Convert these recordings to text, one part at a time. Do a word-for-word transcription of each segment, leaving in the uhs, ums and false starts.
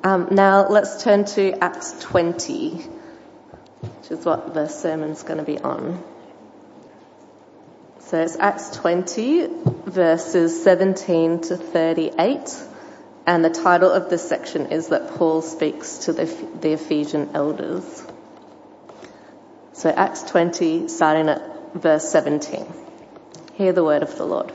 Um, now let's turn to Acts twenty, which is what the sermon's going to be on. So it's Acts twenty, verses seventeen to thirty-eight, and the title of this section is that Paul speaks to the, the Ephesian elders. So Acts twenty, starting at verse seventeen. Hear the word of the Lord.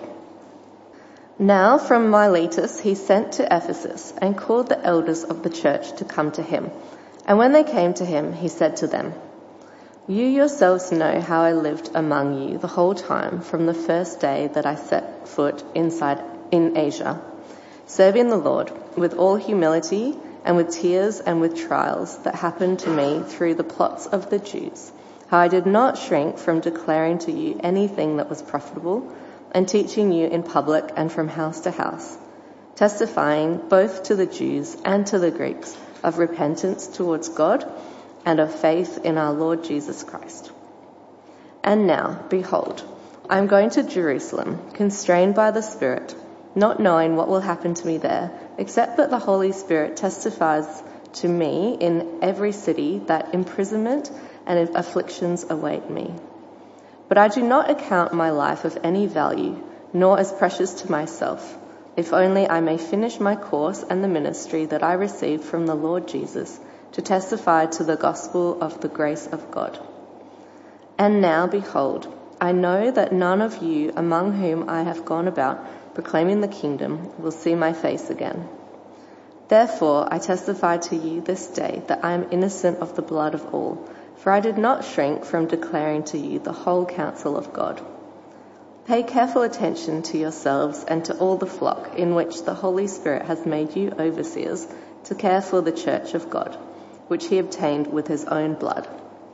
Now from Miletus he sent to Ephesus and called the elders of the church to come to him. And when they came to him, he said to them, "You yourselves know how I lived among you the whole time from the first day that I set foot inside in Asia, serving the Lord with all humility and with tears and with trials that happened to me through the plots of the Jews, how I did not shrink from declaring to you anything that was profitable, and teaching you in public and from house to house, testifying both to the Jews and to the Greeks of repentance towards God and of faith in our Lord Jesus Christ. And now, behold, I am going to Jerusalem, constrained by the Spirit, not knowing what will happen to me there, except that the Holy Spirit testifies to me in every city that imprisonment and afflictions await me. But I do not account my life of any value, nor as precious to myself, if only I may finish my course and the ministry that I received from the Lord Jesus, to testify to the gospel of the grace of God. And now, behold, I know that none of you among whom I have gone about proclaiming the kingdom will see my face again. Therefore I testify to you this day that I am innocent of the blood of all, for I did not shrink from declaring to you the whole counsel of God. Pay careful attention to yourselves and to all the flock in which the Holy Spirit has made you overseers to care for the church of God, which he obtained with his own blood.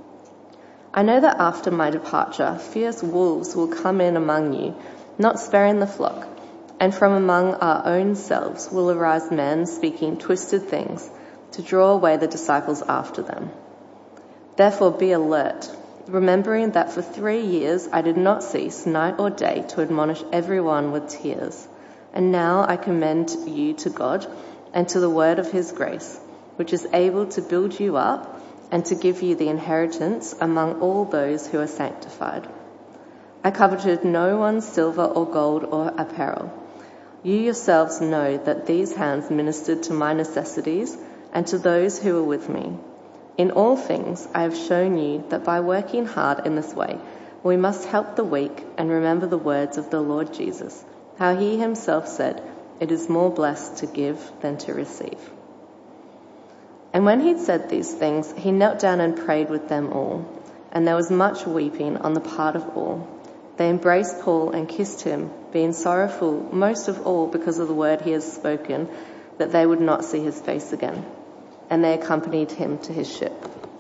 I know that after my departure, fierce wolves will come in among you, not sparing the flock, and from among our own selves will arise men speaking twisted things to draw away the disciples after them. Therefore be alert, remembering that for three years I did not cease night or day to admonish everyone with tears. And now I commend you to God and to the word of his grace, which is able to build you up and to give you the inheritance among all those who are sanctified. I coveted no one's silver or gold or apparel. You yourselves know that these hands ministered to my necessities and to those who were with me. In all things I have shown you that by working hard in this way, we must help the weak and remember the words of the Lord Jesus, how he himself said, "It is more blessed to give than to receive." And when he'd said these things, he knelt down and prayed with them all, and there was much weeping on the part of all. They embraced Paul and kissed him, being sorrowful most of all because of the word he has spoken, that they would not see his face again. And they accompanied him to his ship.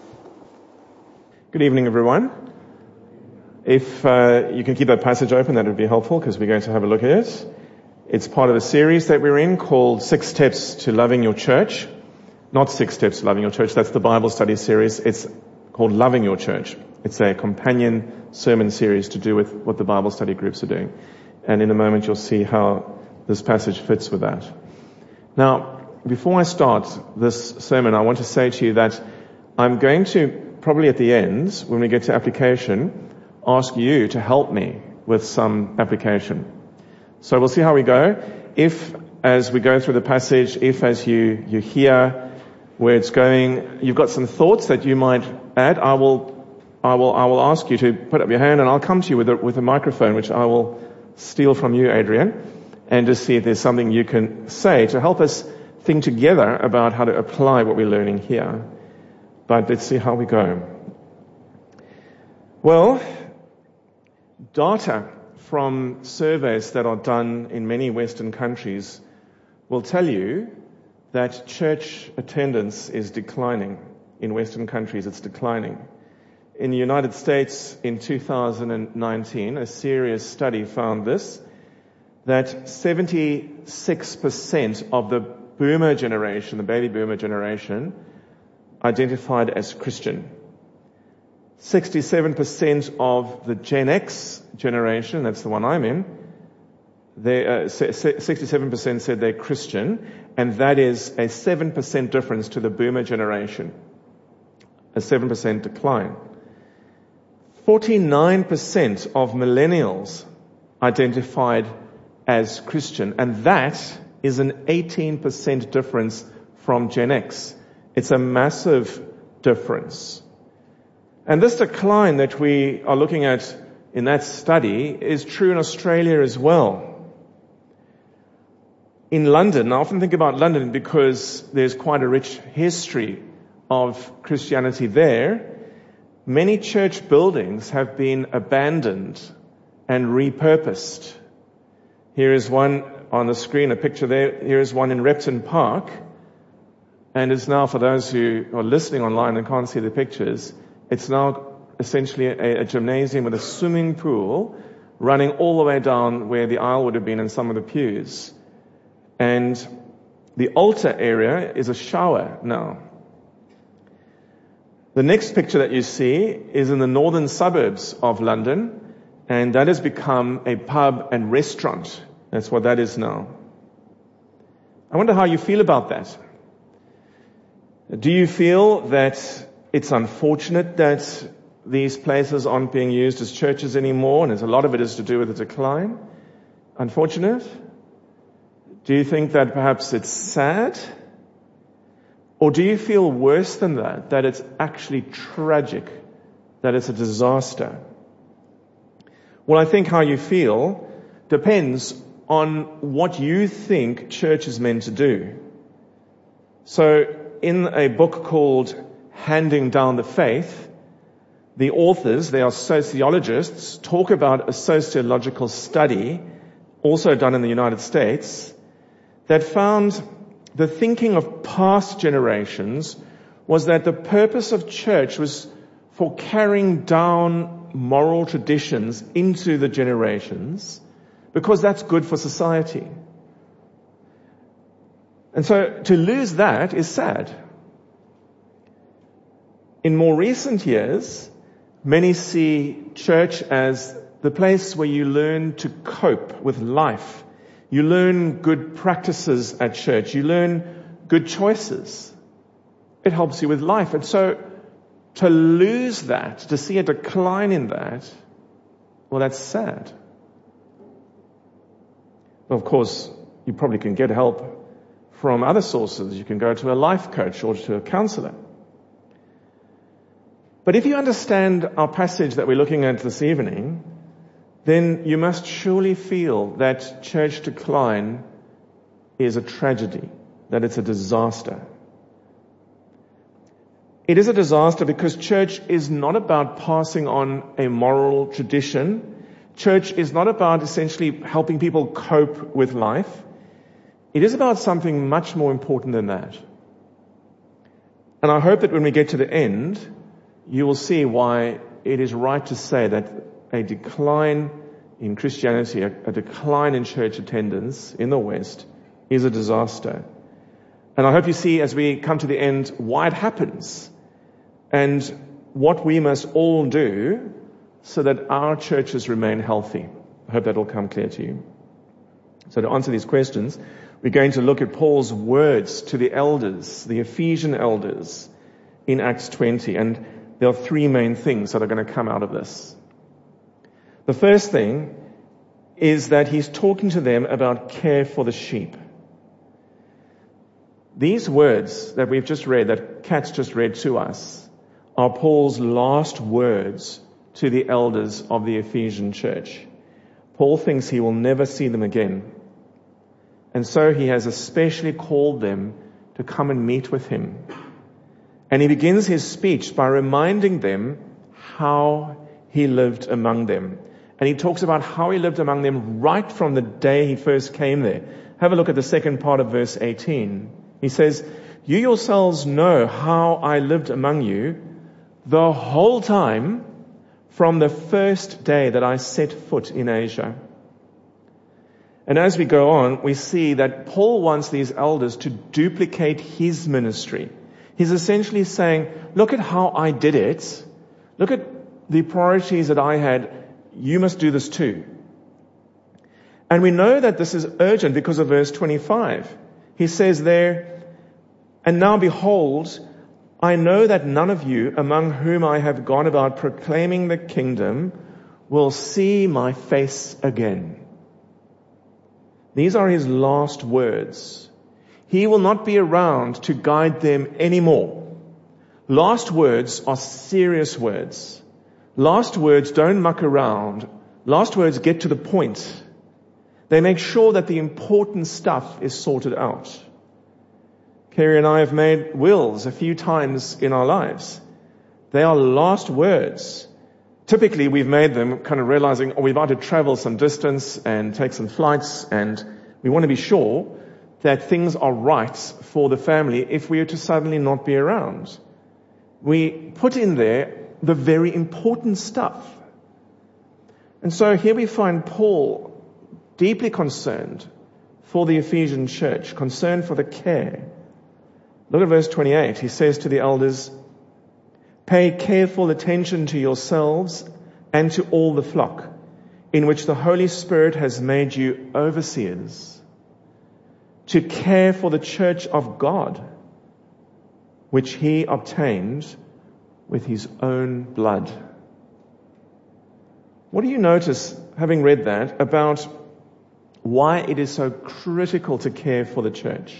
Good evening, everyone. If uh, you can keep that passage open, that would be helpful, because we're going to have a look at it. It's part of a series that we're in called Six Steps to Loving Your Church. Not Six Steps to Loving Your Church, that's the Bible study series. It's called Loving Your Church. It's a companion sermon series to do with what the Bible study groups are doing. And in a moment you'll see how this passage fits with that. Now, before I start this sermon, I want to say to you that I'm going to, probably at the end, when we get to application, ask you to help me with some application. So we'll see how we go. If, as we go through the passage, if as you, you hear where it's going, you've got some thoughts that you might add, I will, I will, I will ask you to put up your hand, and I'll come to you with a, with a microphone, which I will steal from you, Adrian, and just see if there's something you can say to help us think together about how to apply what we're learning here. But let's see how we go. Well, data from surveys that are done in many Western countries will tell you that church attendance is declining. In Western countries, it's declining. In the United States, in two thousand nineteen, a serious study found this, that seventy-six percent of the boomer generation, the baby boomer generation, identified as Christian. sixty-seven percent of the Gen X generation, that's the one I'm in, they, uh, sixty-seven percent said they're Christian, and that is a seven percent difference to the boomer generation. A seven percent decline. forty-nine percent of millennials identified as Christian, and that is an eighteen percent difference from Gen X. It's a massive difference. And this decline that we are looking at in that study is true in Australia as well. In London, I often think about London because there's quite a rich history of Christianity there. Many church buildings have been abandoned and repurposed. Here is one on the screen, a picture there. Here is one in Repton Park. And it's now, for those who are listening online and can't see the pictures, it's now essentially a, a gymnasium with a swimming pool running all the way down where the aisle would have been in some of the pews. And the altar area is a shower now. The next picture that you see is in the northern suburbs of London, and that has become a pub and restaurant. That's what that is now. I wonder how you feel about that. Do you feel that it's unfortunate that these places aren't being used as churches anymore, and a lot of it is to do with the decline? Unfortunate? Do you think that perhaps it's sad? Or do you feel worse than that, that it's actually tragic, that it's a disaster? Well, I think how you feel depends on what you think church is meant to do. So, in a book called Handing Down the Faith, the authors, they are sociologists, talk about a sociological study, also done in the United States, that found the thinking of past generations was that the purpose of church was for carrying down moral traditions into the generations, because that's good for society. And so to lose that is sad. In more recent years, many see church as the place where you learn to cope with life. You learn good practices at church. You learn good choices. It helps you with life. And so to lose that, to see a decline in that, well, that's sad. Well, of course, you probably can get help from other sources. You can go to a life coach or to a counselor. But if you understand our passage that we're looking at this evening, then you must surely feel that church decline is a tragedy, that it's a disaster. It is a disaster because church is not about passing on a moral tradition. Church is not about essentially helping people cope with life. It is about something much more important than that. And I hope that when we get to the end, you will see why it is right to say that a decline in Christianity, a, a decline in church attendance in the West is a disaster. And I hope you see as we come to the end why it happens and what we must all do so that our churches remain healthy. I hope that will come clear to you. So to answer these questions, we're going to look at Paul's words to the elders, the Ephesian elders, in Acts twenty. And there are three main things that are going to come out of this. The first thing is that he's talking to them about care for the sheep. These words that we've just read, that Kat's just read to us, are Paul's last words to the elders of the Ephesian church. Paul thinks he will never see them again. And so he has especially called them to come and meet with him. And he begins his speech by reminding them how he lived among them. And he talks about how he lived among them right from the day he first came there. Have a look at the second part of verse eighteen. He says, "You yourselves know how I lived among you the whole time from the first day that I set foot in Asia." And as we go on, we see that Paul wants these elders to duplicate his ministry. He's essentially saying, look at how I did it. Look at the priorities that I had. You must do this too. And we know that this is urgent because of verse twenty-five. He says there, "And now behold, I know that none of you among whom I have gone about proclaiming the kingdom will see my face again." These are his last words. He will not be around to guide them anymore. Last words are serious words. Last words don't muck around. Last words get to the point. They make sure that the important stuff is sorted out. Kerry and I have made wills a few times in our lives. They are last words. Typically, we've made them kind of realizing, oh, we're about to travel some distance and take some flights, and we want to be sure that things are right for the family if we are to suddenly not be around. We put in there the very important stuff. And so here we find Paul deeply concerned for the Ephesian church, concerned for the care. Look at verse twenty-eight. He says to the elders, "Pay careful attention to yourselves and to all the flock, in which the Holy Spirit has made you overseers, to care for the church of God, which he obtained with his own blood." What do you notice, having read that, about why it is so critical to care for the church?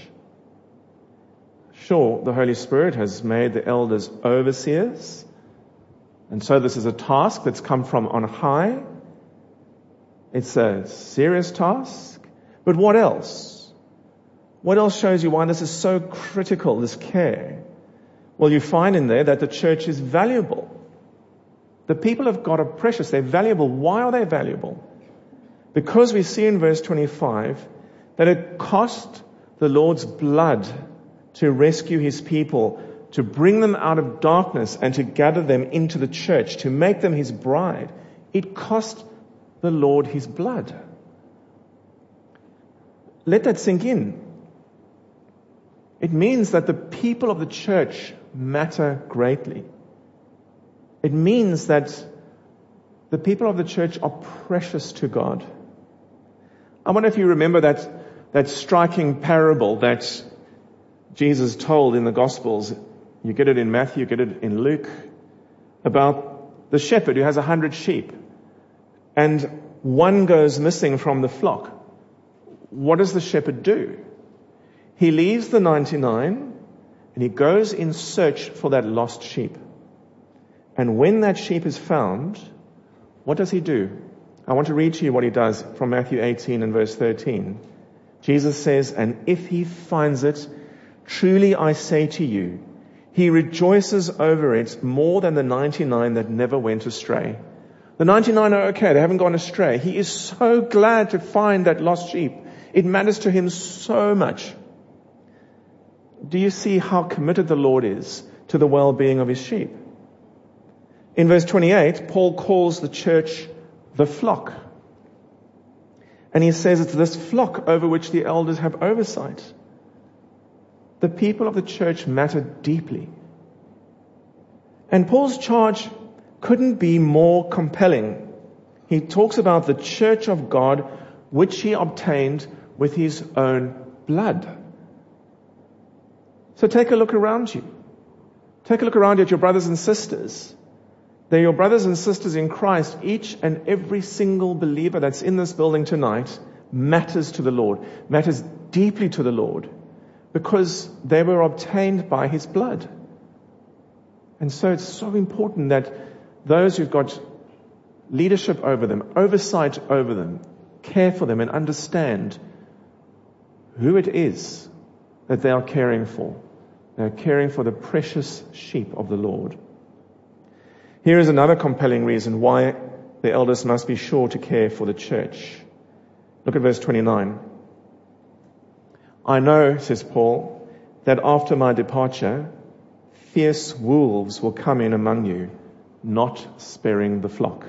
Sure, the Holy Spirit has made the elders overseers, and so this is a task that's come from on high. It's a serious task. But what else? What else shows you why this is so critical, this care? Well, you find in there that the church is valuable. The people of God are precious. They're valuable. Why are they valuable? Because we see in verse twenty-five that it cost the Lord's blood to rescue his people, to bring them out of darkness and to gather them into the church, to make them his bride. It cost the Lord his blood. Let that sink in. It means that the people of the church matter greatly. It means that the people of the church are precious to God. I wonder if you remember that, that striking parable that Jesus told in the Gospels. You get it in Matthew, you get it in Luke, about the shepherd who has a hundred sheep and one goes missing from the flock. What does the shepherd do? He leaves the ninety-nine and he goes in search for that lost sheep. And when that sheep is found, what does he do? I want to read to you what he does from Matthew eighteen and verse thirteen. Jesus says, "And if he finds it, truly I say to you, he rejoices over it more than the ninety-nine that never went astray." The ninety-nine are okay, they haven't gone astray. He is so glad to find that lost sheep. It matters to him so much. Do you see how committed the Lord is to the well-being of his sheep? In verse twenty-eight, Paul calls the church the flock. And he says it's this flock over which the elders have oversight. The people of the church matter deeply. And Paul's charge couldn't be more compelling. He talks about the church of God, which he obtained with his own blood. So take a look around you. Take a look around you at your brothers and sisters. They're your brothers and sisters in Christ. Each and every single believer that's in this building tonight matters to the Lord, matters deeply to the Lord, because they were obtained by his blood. And so it's so important that those who've got leadership over them, oversight over them, care for them and understand who it is that they are caring for. They're caring for the precious sheep of the Lord. Here is another compelling reason why the elders must be sure to care for the church. Look at verse twenty-nine. "I know," says Paul, "that after my departure, fierce wolves will come in among you, not sparing the flock."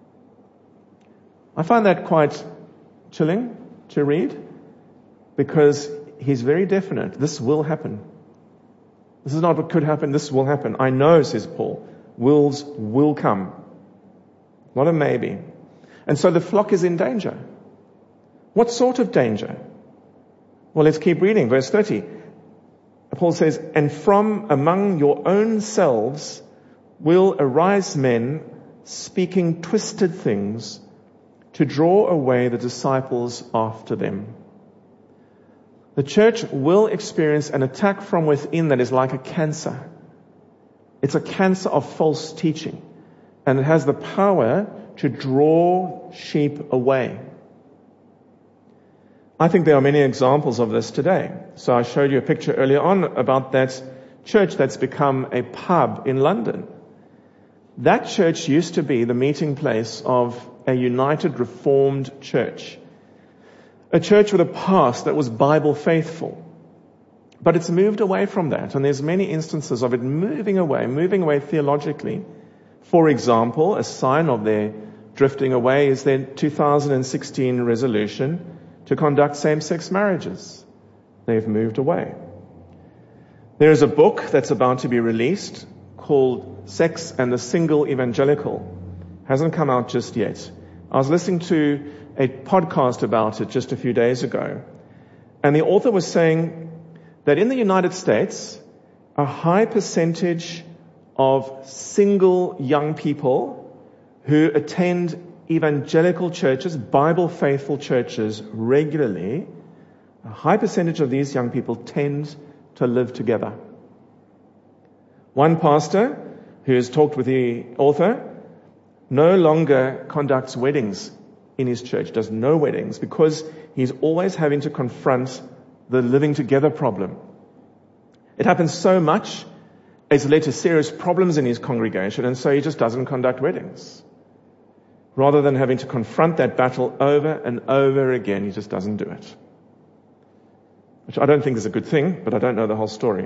I find that quite chilling to read, because he's very definite. This will happen. This is not what could happen, this will happen. I know, says Paul, wolves will come. Not a maybe. And so the flock is in danger. What sort of danger? Well, let's keep reading. Verse thirty. Paul says, "And from among your own selves will arise men speaking twisted things to draw away the disciples after them." The church will experience an attack from within that is like a cancer. It's a cancer of false teaching, and it has the power to draw sheep away. I think there are many examples of this today. So I showed you a picture earlier on about that church that's become a pub in London. That church used to be the meeting place of a united Reformed church. A church with a past that was Bible faithful. But it's moved away from that, and there's many instances of it moving away, moving away theologically. For example, a sign of their drifting away is their two thousand sixteen resolution to conduct same-sex marriages. They've moved away. There is a book that's about to be released called Sex and the Single Evangelical. Hasn't come out just yet. I was listening to a podcast about it just a few days ago, and the author was saying that in the United States, a high percentage of single young people who attend evangelical churches, Bible faithful churches regularly, a high percentage of these young people tend to live together. One pastor who has talked with the author no longer conducts weddings in his church, does no weddings, because he's always having to confront the living together problem. It happens so much, it's led to serious problems in his congregation, and so he just doesn't conduct weddings. Rather than having to confront that battle over and over again, he just doesn't do it. Which I don't think is a good thing, but I don't know the whole story.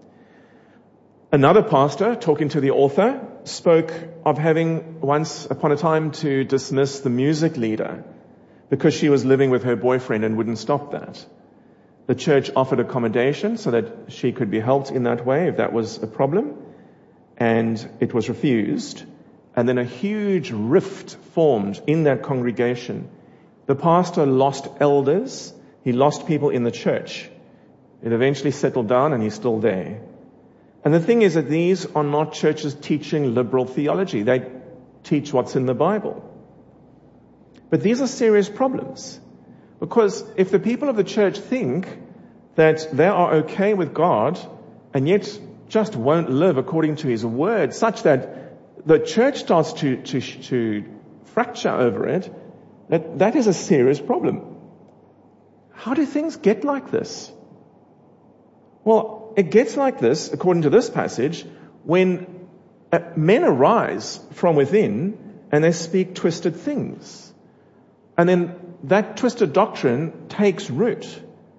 Another pastor, talking to the author, spoke of having once upon a time to dismiss the music leader because she was living with her boyfriend and wouldn't stop that. The church offered accommodation so that she could be helped in that way if that was a problem, and it was refused. And then a huge rift formed in that congregation. The pastor lost elders. He lost people in the church. It eventually settled down, and he's still there. And the thing is that these are not churches teaching liberal theology. They teach what's in the Bible. But these are serious problems. Because if the people of the church think that they are okay with God and yet just won't live according to His word, such that the church starts to, to, to fracture over it, that, that is a serious problem. How do things get like this? Well, it gets like this, according to this passage, when uh, men arise from within and they speak twisted things. And then that twisted doctrine takes root.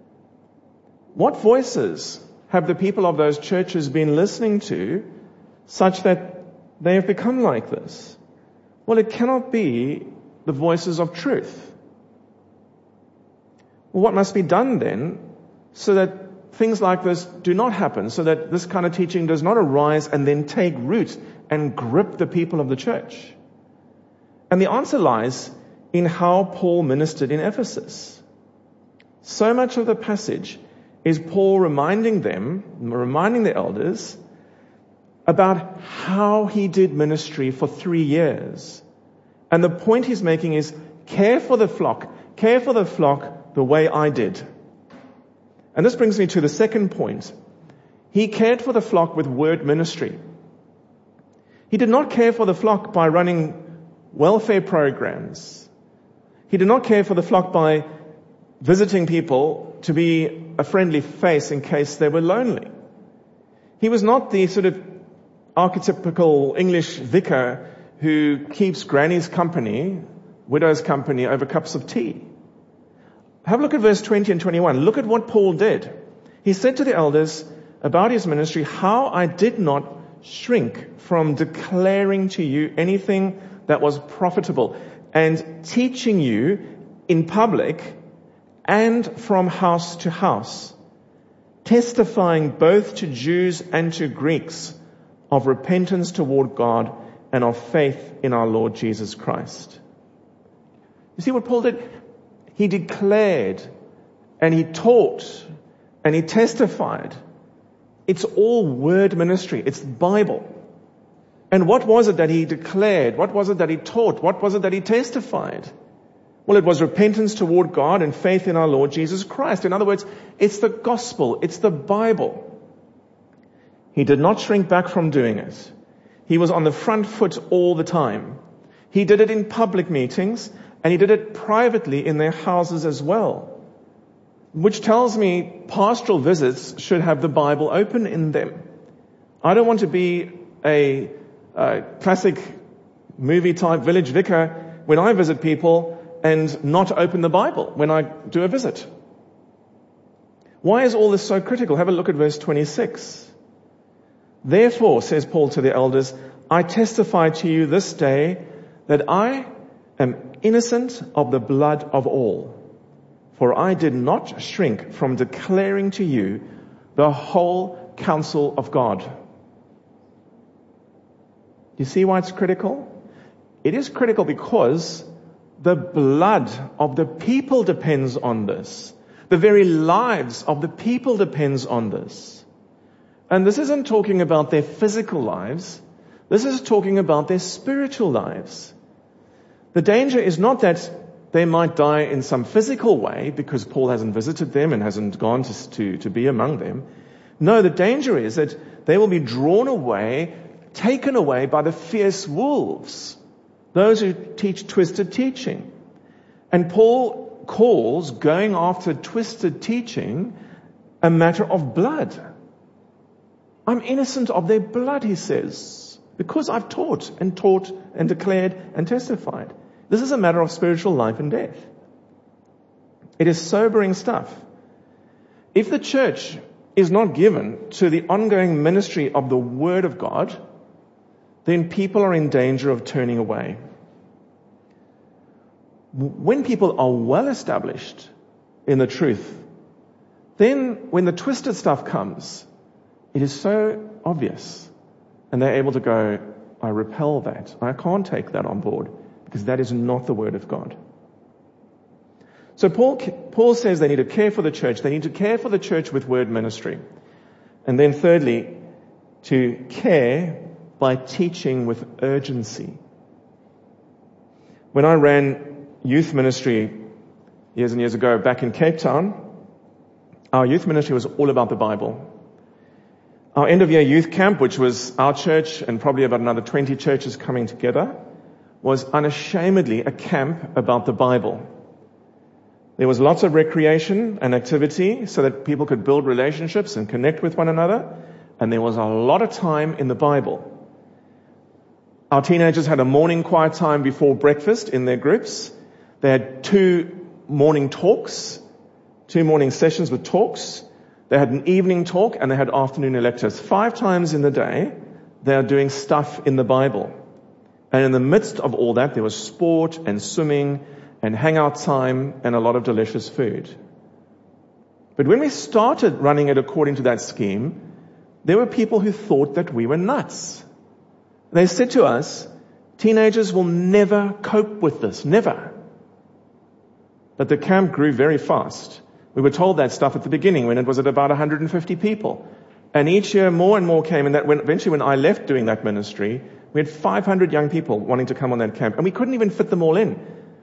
What voices have the people of those churches been listening to such that they have become like this? Well, it cannot be the voices of truth. Well, what must be done then so that things like this do not happen, so that this kind of teaching does not arise and then take root and grip the people of the church? And the answer lies in how Paul ministered in Ephesus. So much of the passage is Paul reminding them, reminding the elders, about how he did ministry for three years. And the point he's making is, care for the flock, care for the flock the way I did. And this brings me to the second point. He cared for the flock with word ministry. He did not care for the flock by running welfare programs. He did not care for the flock by visiting people to be a friendly face in case they were lonely. He was not the sort of archetypical English vicar who keeps granny's company, widow's company, over cups of tea. Have a look at verse twenty and twenty-one. Look at what Paul did. He said to the elders about his ministry, how I did not shrink from declaring to you anything that was profitable and teaching you in public and from house to house, testifying both to Jews and to Greeks of repentance toward God and of faith in our Lord Jesus Christ. You see what Paul did? He declared and he taught and he testified. It's all word ministry. It's Bible. And what was it that he declared? What was it that he taught? What was it that he testified? Well, it was repentance toward God and faith in our Lord Jesus Christ. In other words, it's the gospel. It's the Bible. He did not shrink back from doing it. He was on the front foot all the time. He did it in public meetings, and he did it privately in their houses as well. Which tells me pastoral visits should have the Bible open in them. I don't want to be a, a classic movie type village vicar when I visit people and not open the Bible when I do a visit. Why is all this so critical? Have a look at verse twenty-six. Therefore, says Paul to the elders, I testify to you this day that I am innocent of the blood of all. For I did not shrink from declaring to you the whole counsel of God. You see why it's critical? It is critical because the blood of the people depends on this. The very lives of the people depends on this. And this isn't talking about their physical lives. This is talking about their spiritual lives. The danger is not that they might die in some physical way because Paul hasn't visited them and hasn't gone to, to, to be among them. No, the danger is that they will be drawn away, taken away by the fierce wolves, those who teach twisted teaching. And Paul calls going after twisted teaching a matter of blood. I'm innocent of their blood, he says, because I've taught and taught and declared and testified. This is a matter of spiritual life and death. It is sobering stuff. If the church is not given to the ongoing ministry of the Word of God, then people are in danger of turning away. When people are well established in the truth, then when the twisted stuff comes, it is so obvious, and they're able to go, I repel that. I can't take that on board, because that is not the Word of God. So Paul, Paul says they need to care for the church. They need to care for the church with word ministry. And then thirdly, to care by teaching with urgency. When I ran youth ministry years and years ago back in Cape Town, our youth ministry was all about the Bible. Our end-of-year youth camp, which was our church and probably about another twenty churches coming together, was unashamedly a camp about the Bible. There was lots of recreation and activity so that people could build relationships and connect with one another, and there was a lot of time in the Bible. Our teenagers had a morning quiet time before breakfast in their groups. They had two morning talks, two morning sessions with talks. They had an evening talk and they had afternoon lectures. Five times in the day, they are doing stuff in the Bible. And in the midst of all that, there was sport and swimming and hangout time and a lot of delicious food. But when we started running it according to that scheme, there were people who thought that we were nuts. They said to us, teenagers will never cope with this, never. But the camp grew very fast. We were told that stuff at the beginning when it was at about one hundred fifty people. And each year more and more came, and that when, eventually when I left doing that ministry, we had five hundred young people wanting to come on that camp, and we couldn't even fit them all in.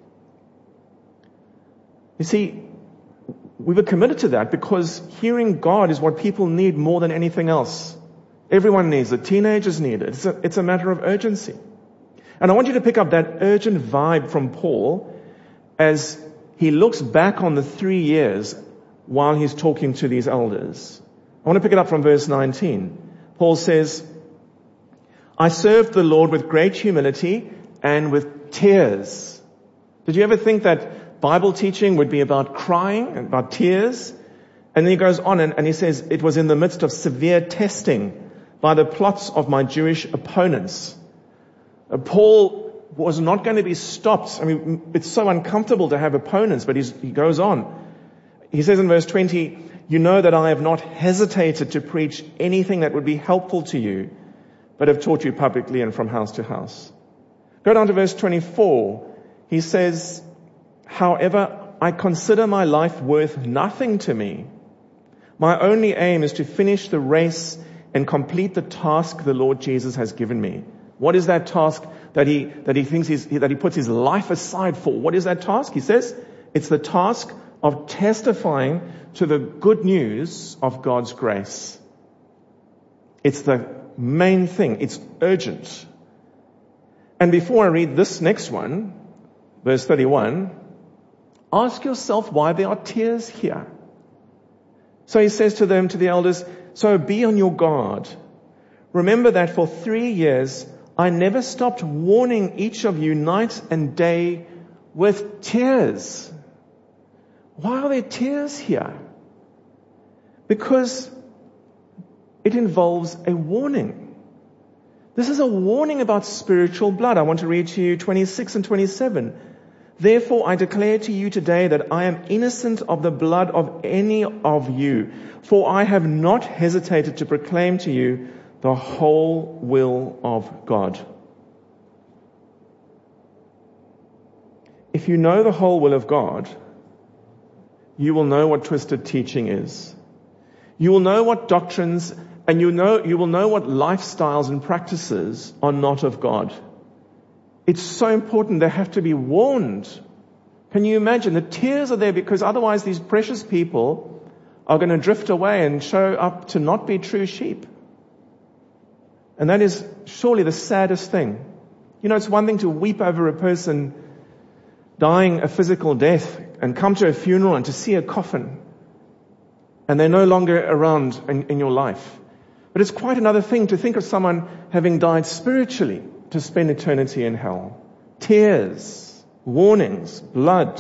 You see, we were committed to that because hearing God is what people need more than anything else. Everyone needs it. Teenagers need it. It's a, it's a matter of urgency. And I want you to pick up that urgent vibe from Paul as he looks back on the three years while he's talking to these elders. I want to pick it up from verse nineteen. Paul says, I served the Lord with great humility and with tears. Did you ever think that Bible teaching would be about crying, about tears? And then he goes on and, and he says, it was in the midst of severe testing by the plots of my Jewish opponents. Uh, Paul was not going to be stopped. I mean, it's so uncomfortable to have opponents, but he's, he goes on. He says in verse twenty, you know that I have not hesitated to preach anything that would be helpful to you, but have taught you publicly and from house to house. Go down to verse twenty-four. He says, however, I consider my life worth nothing to me. My only aim is to finish the race and complete the task the Lord Jesus has given me. What is that task that he, that he thinks he's, that he puts his life aside for? What is that task? He says, it's the task of testifying to the good news of God's grace. It's the main thing. It's urgent. And before I read this next one, verse thirty-one, ask yourself why there are tears here. So he says to them, to the elders, so be on your guard. Remember that for three years I never stopped warning each of you night and day with tears. Why are there tears here? Because it involves a warning. This is a warning about spiritual blood. I want to read to you twenty-six and twenty-seven. Therefore I declare to you today that I am innocent of the blood of any of you, for I have not hesitated to proclaim to you the whole will of God. If you know the whole will of God, you will know what twisted teaching is. You will know what doctrines, and you know you will know what lifestyles and practices are not of God. It's so important they have to be warned. Can you imagine? The tears are there because otherwise these precious people are going to drift away and show up to not be true sheep. And that is surely the saddest thing. You know, it's one thing to weep over a person dying a physical death and come to a funeral and to see a coffin and they're no longer around in, in your life. But it's quite another thing to think of someone having died spiritually to spend eternity in hell. Tears, warnings, blood.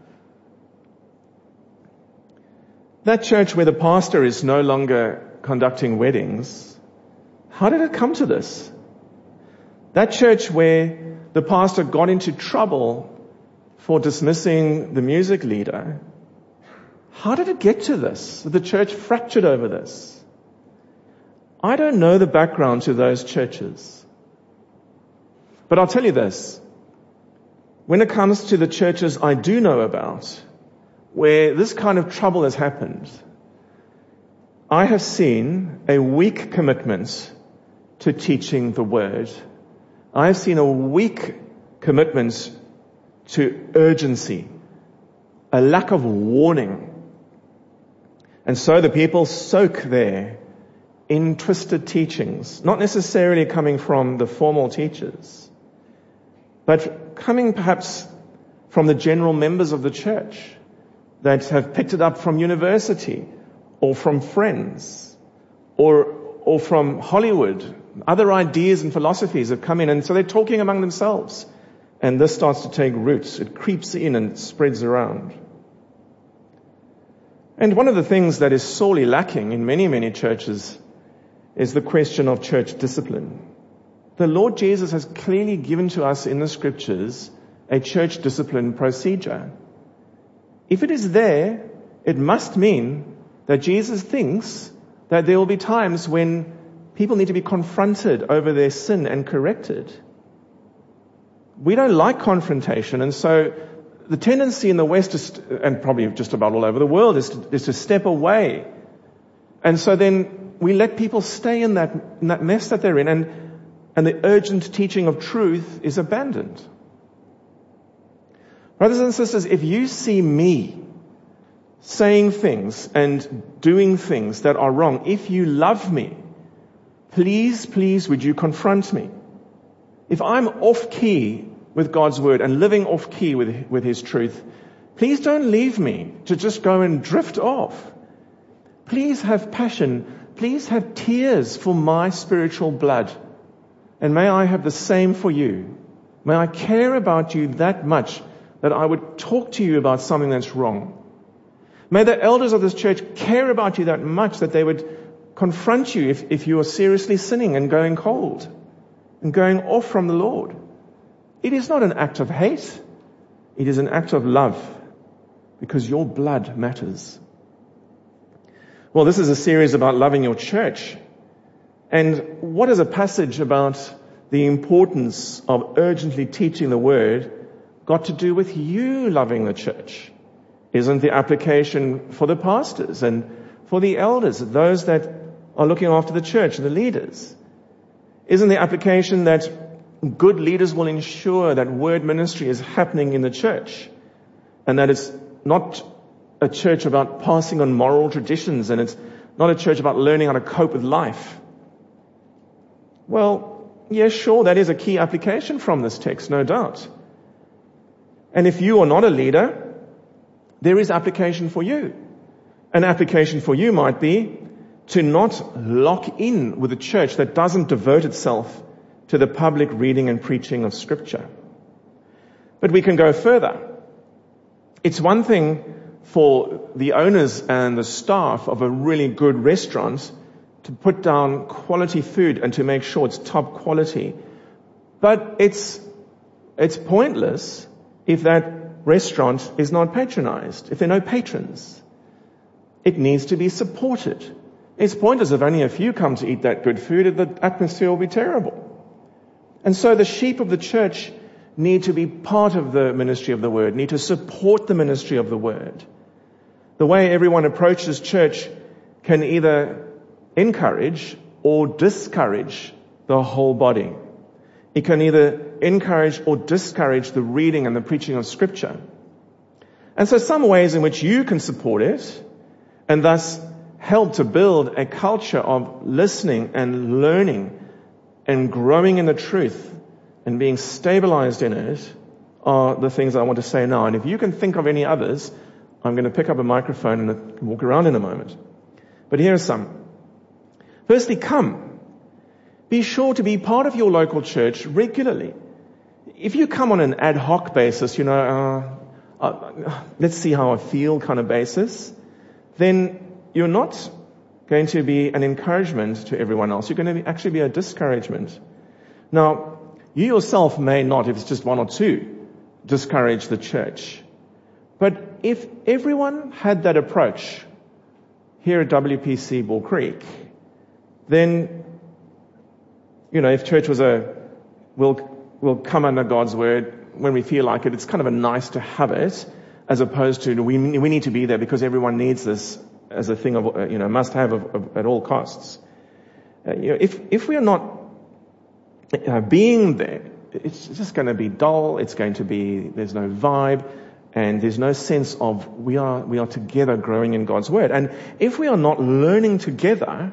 That church where the pastor is no longer conducting weddings, how did it come to this? That church where the pastor got into trouble for dismissing the music leader, how did it get to this? The church fractured over this. I don't know the background to those churches. But I'll tell you this. When it comes to the churches I do know about, where this kind of trouble has happened, I have seen a weak commitment to teaching the word. I have seen a weak commitment to urgency, a lack of warning. And so the people soak there in twisted teachings, not necessarily coming from the formal teachers, but coming perhaps from the general members of the church that have picked it up from university or from friends or or from Hollywood. Other ideas and philosophies have come in, and so they're talking among themselves. And this starts to take roots. It creeps in and it spreads around. And one of the things that is sorely lacking in many, many churches is the question of church discipline. The Lord Jesus has clearly given to us in the scriptures a church discipline procedure. If it is there, it must mean that Jesus thinks that there will be times when people need to be confronted over their sin and corrected. We don't like confrontation, and so the tendency in the West, is, and probably just about all over the world, is to, is to step away. And so then we let people stay in that, in that mess that they're in, and, and the urgent teaching of truth is abandoned. Brothers and sisters, if you see me saying things and doing things that are wrong, if you love me, please, please, would you confront me? If I'm off key with God's word and living off key with, with His truth, please don't leave me to just go and drift off. Please have passion. Please have tears for my spiritual blood. And may I have the same for you. May I care about you that much that I would talk to you about something that's wrong. May the elders of this church care about you that much that they would confront you if, if you are seriously sinning and going cold and going off from the Lord. It is not an act of hate. It is an act of love, because your blood matters. Well, this is a series about loving your church. And what is a passage about the importance of urgently teaching the word got to do with you loving the church? Isn't the application for the pastors and for the elders, those that are looking after the church, the leaders? Isn't the application that good leaders will ensure that word ministry is happening in the church, and that it's not a church about passing on moral traditions, and it's not a church about learning how to cope with life? Well, yes, sure, that is a key application from this text, no doubt. And if you are not a leader, there is application for you. An application for you might be to not lock in with a church that doesn't devote itself to the public reading and preaching of Scripture. But we can go further. It's one thing for the owners and the staff of a really good restaurant to put down quality food and to make sure it's top quality. But it's, it's pointless if that restaurant is not patronized, if there are no patrons. It needs to be supported. It's pointless if only a few come to eat that good food, the atmosphere will be terrible. And so the sheep of the church need to be part of the ministry of the word, need to support the ministry of the word. The way everyone approaches church can either encourage or discourage the whole body. It can either encourage or discourage the reading and the preaching of Scripture. And so some ways in which you can support it and thus help to build a culture of listening and learning and growing in the truth and being stabilized in it are the things I want to say now. And if you can think of any others, I'm going to pick up a microphone and walk around in a moment. But here are some. Firstly, come. Be sure to be part of your local church regularly. If you come on an ad hoc basis, you know, uh, uh, let's see how I feel kind of basis, then you're not going to be an encouragement to everyone else. You're going to be, actually be a discouragement. Now, you yourself may not, if it's just one or two, discourage the church. But if everyone had that approach here at W P C Bull Creek, then, you know, if church was a, we'll, we'll come under God's word when we feel like it, it's kind of a nice to have it, as opposed to we, we need to be there because everyone needs this as a thing of, you know, must have of, of, at all costs. Uh, you know, if, if we are not uh, being there, it's just going to be dull, it's going to be, there's no vibe, and there's no sense of we are, we are together growing in God's word. And if we are not learning together,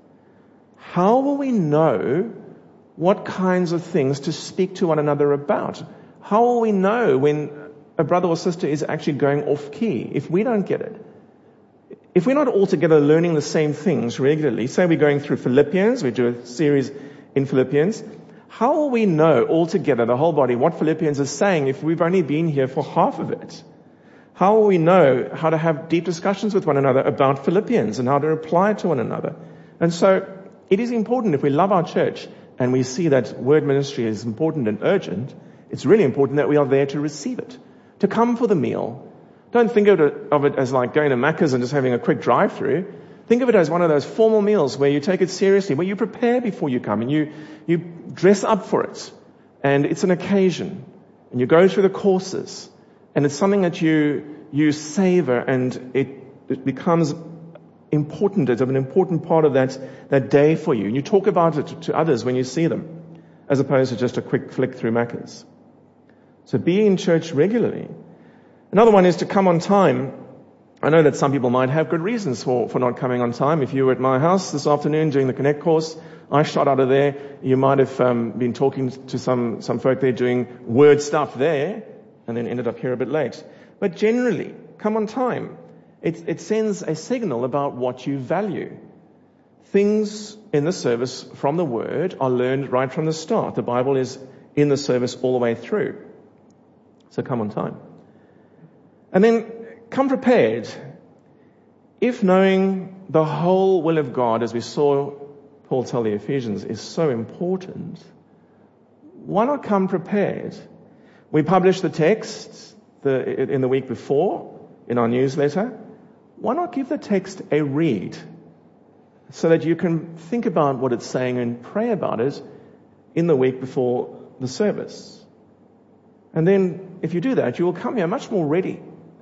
how will we know what kinds of things to speak to one another about? How will we know when a brother or sister is actually going off key if we don't get it? If we're not all together learning the same things regularly, say we're going through Philippians, we do a series in Philippians, how will we know all together, the whole body, what Philippians is saying if we've only been here for half of it? How will we know how to have deep discussions with one another about Philippians and how to apply it to one another? And so it is important, if we love our church and we see that word ministry is important and urgent, it's really important that we are there to receive it, to come for the meal. Don't think of it, of it as like going to Macca's and just having a quick drive-through. Think of it as one of those formal meals where you take it seriously, where you prepare before you come and you, you dress up for it. And it's an occasion. And you go through the courses. And it's something that you, you savor, and it, it becomes important. It's an important part of that, that day for you. And you talk about it to, to others when you see them, as opposed to just a quick flick through Macca's. So be in church regularly. Another one is to come on time. I know that some people might have good reasons for, for not coming on time. If you were at my house this afternoon doing the Connect course, I shot out of there. You might have um, been talking to some, some folk there doing word stuff there and then ended up here a bit late. But generally, come on time. It, it sends a signal about what you value. Things in the service from the Word are learned right from the start. The Bible is in the service all the way through. So come on time. And then come prepared. If knowing the whole will of God, as we saw Paul tell the Ephesians, is so important, why not come prepared? We published the text the, in the week before in our newsletter. Why not give the text a read so that you can think about what it's saying and pray about it in the week before the service? And then if you do that, you will come here much more ready,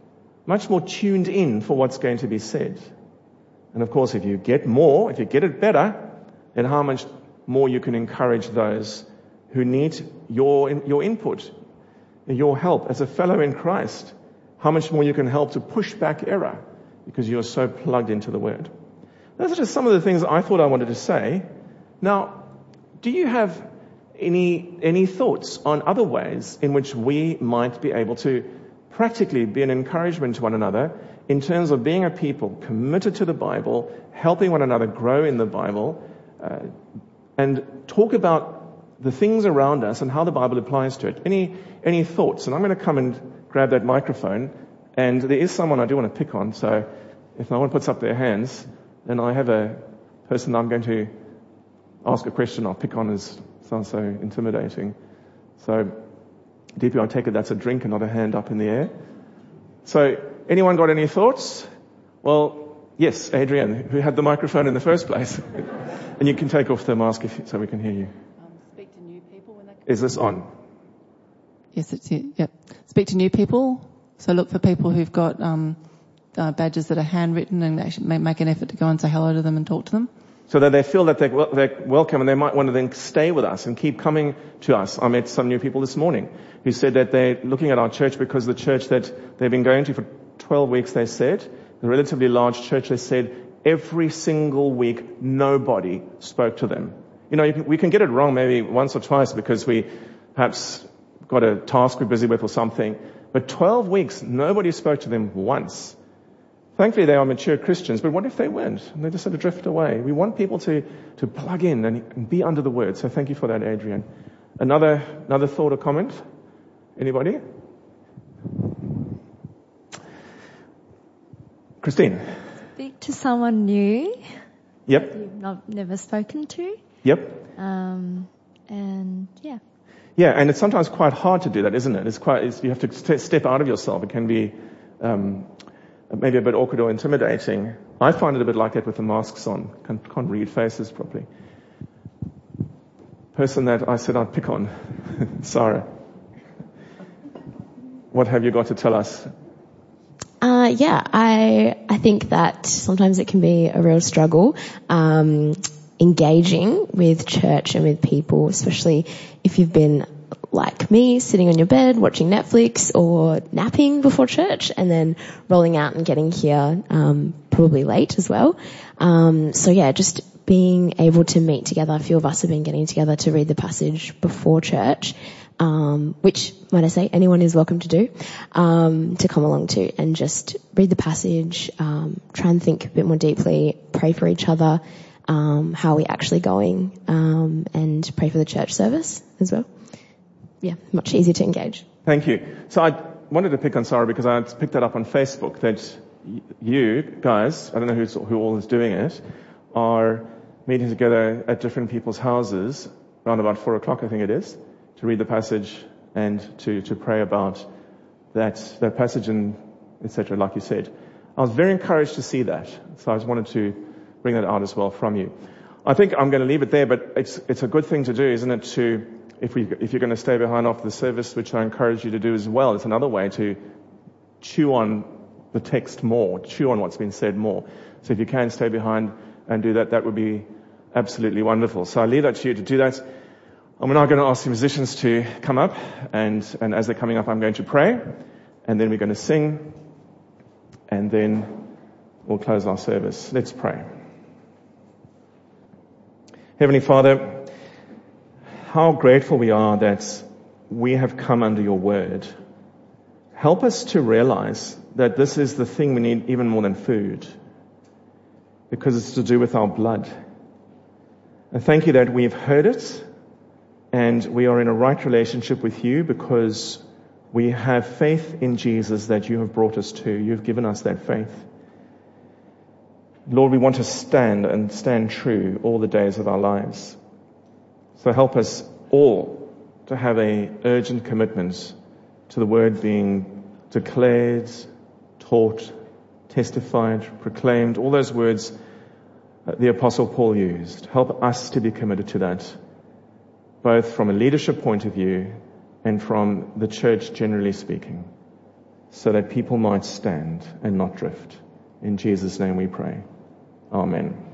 much more tuned in for what's going to be said. And of course, if you get more, if you get it better, then how much more you can encourage those who need your, your input, your help as a fellow in Christ. How much more you can help to push back error because you're so plugged into the Word. Those are just some of the things I thought I wanted to say. Now, do you have any any thoughts on other ways in which we might be able to practically be an encouragement to one another in terms of being a people committed to the Bible, helping one another grow in the Bible, uh, and talk about the things around us and how the Bible applies to it? Any any thoughts? And I'm going to come and grab that microphone, and there is someone I do want to pick on, so if no one puts up their hands, then I have a person I'm going to ask a question I'll pick on. As sounds so intimidating. So, D P, I take it that's a drink and not a hand up in the air. So, anyone got any thoughts? Well, yes, Adrienne, who had the microphone in the first place. And you can take off the mask if, so we can hear you. Um, speak to new people when they come. Is this on? Yes, it's it. Yep. Speak to new people. So look for people who've got um, uh, badges that are handwritten, and actually make, make an effort to go and say hello to them and talk to them. So that they feel that they're, wel- they're welcome, and they might want to then stay with us and keep coming to us. I met some new people this morning who said that they're looking at our church because the church that they've been going to for twelve weeks, they said, a relatively large church, they said, every single week nobody spoke to them. You know, you can, we can get it wrong maybe once or twice because we perhaps got a task we're busy with or something. But twelve weeks, nobody spoke to them once. Thankfully, they are mature Christians, but what if they weren't? And they just sort of drift away. We want people to, to plug in and, and be under the Word. So thank you for that, Adrienne. Another, another thought or comment? Anybody? Christine? Speak to someone new. Yep. You've not, never spoken to. Yep. Um, and yeah. Yeah, and it's sometimes quite hard to do that, isn't it? It's quite, it's, you have to st- step out of yourself. It can be, um, maybe a bit awkward or intimidating. I find it a bit like that with the masks on. Can't, can't read faces properly. Person that I said I'd pick on, Sarah. What have you got to tell us? Uh, yeah, I I think that sometimes it can be a real struggle um, engaging with church and with people, especially if you've been like me, sitting on your bed, watching Netflix or napping before church and then rolling out and getting here um, probably late as well. Um, so yeah, just being able to meet together. A few of us have been getting together to read the passage before church, um, which, might I say, anyone is welcome to do, um, to come along to and just read the passage, um, try and think a bit more deeply, pray for each other, um, how are we actually going, um, and pray for the church service as well. Yeah, much easier to engage. Thank you. So I wanted to pick on Sarah because I picked that up on Facebook that y- you guys, I don't know who's, who all is doing it, are meeting together at different people's houses around about four o'clock, I think it is, to read the passage and to, to pray about that, that passage and et cetera, like you said. I was very encouraged to see that. So I just wanted to bring that out as well from you. I think I'm going to leave it there, but it's, it's a good thing to do, isn't it, to If we, if you're going to stay behind after the service, which I encourage you to do as well, it's another way to chew on the text more, chew on what's been said more. So if you can stay behind and do that, that would be absolutely wonderful. So I leave that to you to do that. I'm now going to ask the musicians to come up, and, and as they're coming up, I'm going to pray, and then we're going to sing, and then we'll close our service. Let's pray. Heavenly Father, how grateful we are that we have come under your word. Help us to realize that this is the thing we need even more than food, because it's to do with our blood. And thank you that we've heard it and we are in a right relationship with you because we have faith in Jesus that you have brought us to. You've given us that faith. Lord, we want to stand and stand true all the days of our lives. So help us all to have an urgent commitment to the word being declared, taught, testified, proclaimed, all those words that the Apostle Paul used. Help us to be committed to that, both from a leadership point of view and from the church generally speaking. so that people might stand and not drift. In Jesus' name we pray. Amen.